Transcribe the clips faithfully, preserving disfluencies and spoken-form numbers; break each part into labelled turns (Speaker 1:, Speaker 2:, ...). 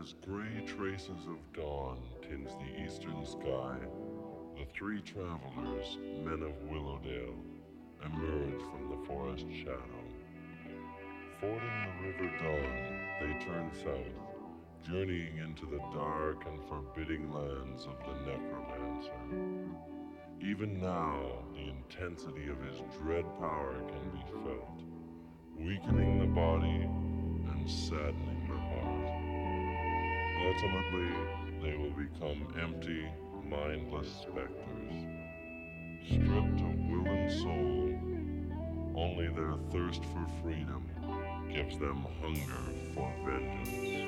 Speaker 1: As gray traces of dawn tinge the eastern sky, the three travelers, men of Willowdale, emerge from the forest shadow. Fording the river Dawn, they turn south, journeying into the dark and forbidding lands of the Necromancer. Even now, the intensity of his dread power can be felt, weakening the body and saddening the heart. Ultimately, they will become empty, mindless specters, stripped of will and soul. Only their thirst for freedom gives them hunger for vengeance.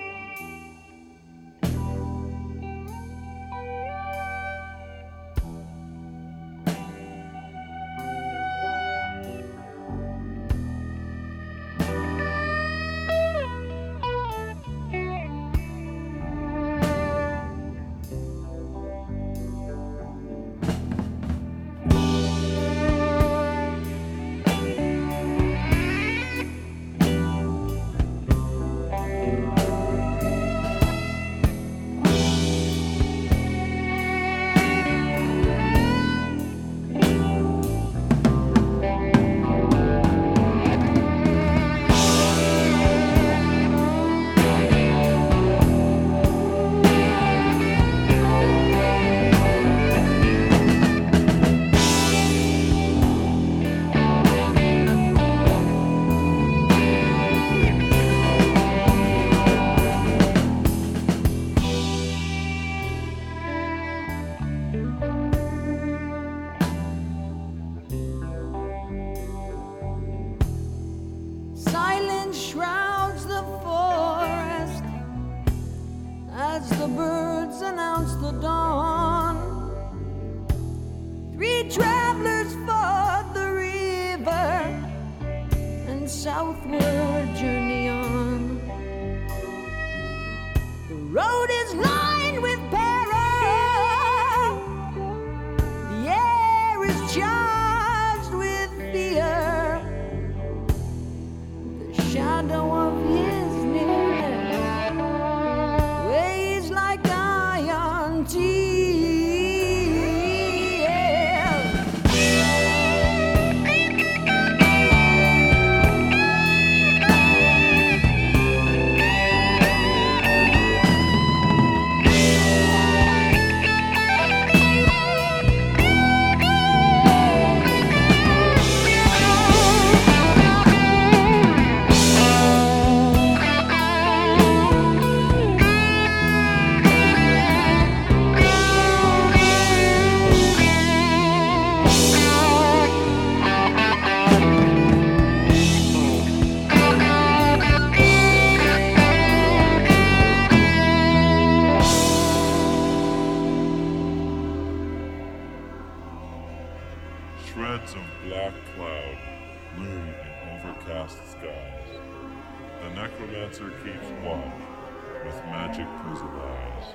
Speaker 1: Shreds of black cloud loom in overcast skies. The necromancer keeps watch with magic prism eyes.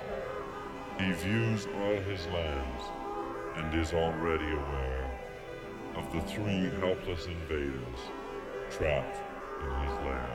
Speaker 1: He views all his lands and is already aware of the three helpless invaders trapped in his lair.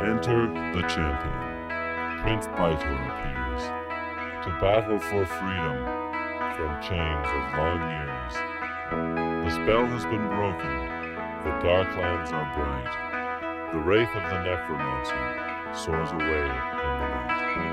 Speaker 1: Enter the champion. Prince Baitor appears to battle for freedom from chains of long years. The spell has been broken. The Darklands are bright. The wraith of the necromancer soars away in the night.